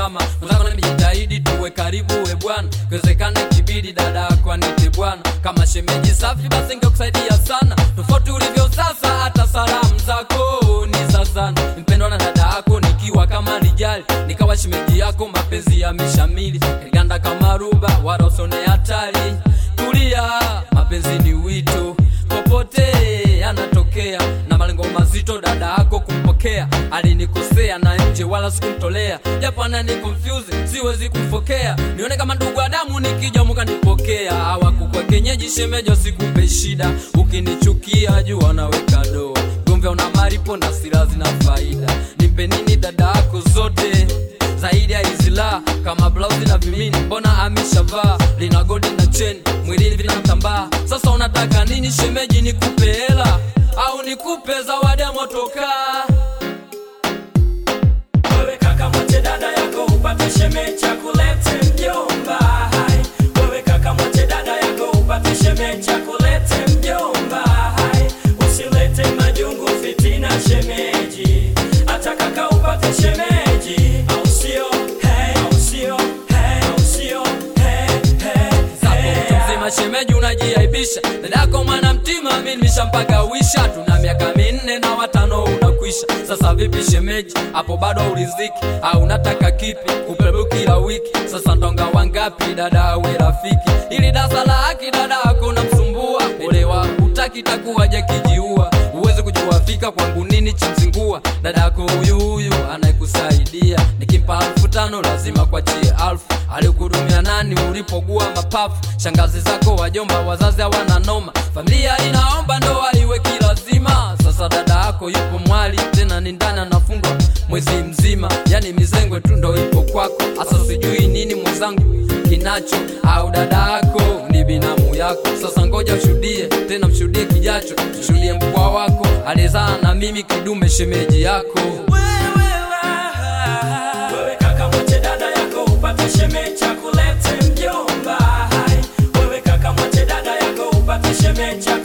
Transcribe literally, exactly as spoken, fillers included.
sama. Mzako na nimejitahidi tuwe karibu we bwana, kiwezekana kibidi dada yako anite bwana. Kama shemeji safi basi ningekusaidia sana, tofauti ulivyo sasa hata salamu zako ni zazana. Mpendo na dada yako nikiwa kama rijali, nikawa shemeji yako mapenzi ya mishamili. Ganda kama ruba wala usone hatari, tulia mapenzi ni wito, popote yanatokea na malengo mazito dada yako kumpokea. Alinikosea na nje wala sikumtolea, japo anani confuse siwezi kufokea. Nione kama ndugu Adamu nikija mkanipokea, hawakukwa kenyeji shemejo sikupe shida. Ukinichukia jua naweka doa, gombe una maripo na sira zina faida. Nimpe nini dada yako zote zaidi ya izila, kama blouse na vimini mbona ameshavaa, lina gold na chain mwilini vinatambaa. Sasa unataka nini shemeji, nikupe hela au nikupe zawadi ya motoka? Wewe kaka mwache dada yako upate shemeji akulete mjomba. Wewe kaka mwache dada yako upate shemeji akulete mjomba. Usilete majungu fitina shemeji, hata kaka upate shemeji au sio? Hey, au sio? Hey, au sio? Hey, hey, hey. Mzima shemeji unajiaibisha, dadako mwana mtima mimi nimeshampaka wisha. Tuna miaka minne na watano unakwisha. Sasa vipi shemeji, hapo bado uliziki au unataka kipi? Kupebu kila wiki, sasa ndonga wangapi dada we rafiki? Ili dasa la haki dada yako unamsumbua, olewa utaki takuwaje kijiua. Uweze kujua fika kwangu nini chimzingua, dada yako huyu huyu anayekusaidia. Nikimpa alfu tano lazima kuachie alfu. Alikudumia nani ulipogua mapafu? Shangazi zako wajomba wazazi hawana noma, familia inaomba ndoa iwe kilazima. Sasa dada yako yupo mwali tena ni ndani anafungwa mwezi mzima, yani mizengwe tu ndo ipo kwako. Asa sijui nini mwenzangu kinacho, au dada yako ni binamu yako? Sasa ngoja ushuhudie tena mshuhudie kijacho, tushuhudie mkwa wako alizaa na mimi kidume shemeji yako. Wewe kaka mwache dada yako upate shemeji akulete mjomba. Wewe kaka mwache dada yako upate shemeji